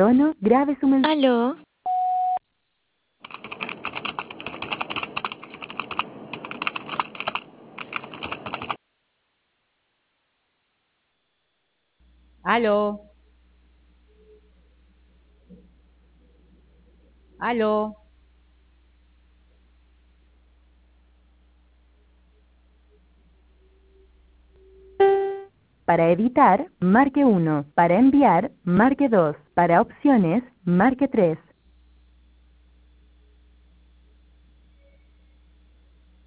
tono, grabe su mensaje. ¿Aló? Aló, aló. Para editar, marque 1. Para enviar, marque 2. Para opciones, marque 3.